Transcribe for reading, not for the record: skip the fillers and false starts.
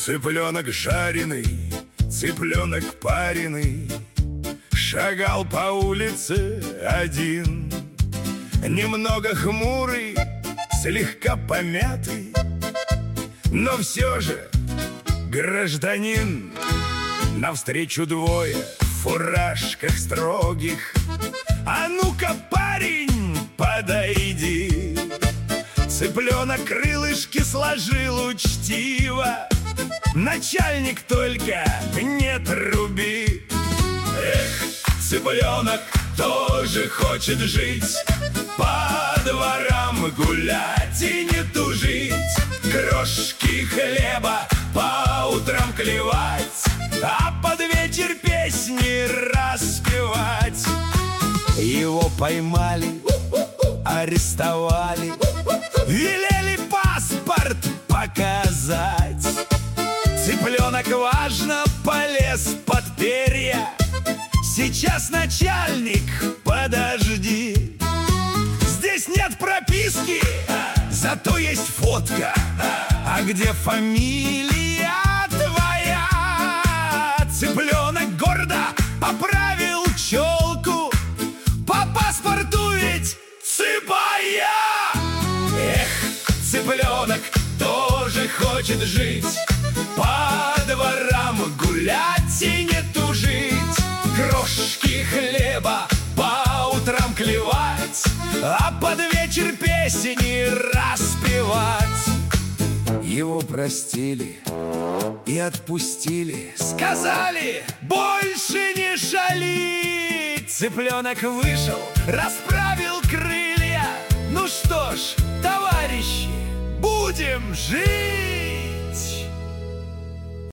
Цыпленок жареный, цыпленок пареный, шагал по улице один. Немного хмурый, слегка помятый, но все же гражданин. Навстречу двое в фуражках строгих. А ну-ка, парень, подойди. Цыпленок крылышки сложил учтиво. Начальник, только не труби. Эх, цыпленок тоже хочет жить, по дворам гулять и не тужить, крошки хлеба по утрам клевать, а под вечер песни распевать. Его поймали, арестовали, велели паспорт показать. Цыпленок важно полез под перья. Сейчас, начальник, подожди. Здесь нет прописки, зато есть фотка. А где фамилия твоя? Цыпленок гордо поправил челку. По паспорту ведь Цыбая. Эх, цыпленок тоже хочет жить, по дворам гулять и не тужить, крошки хлеба по утрам клевать, а под вечер песни распевать. Его простили и отпустили, сказали, больше не шалить. Цыпленок вышел, расправил крылья. Ну что ж, товарищи, будем жить!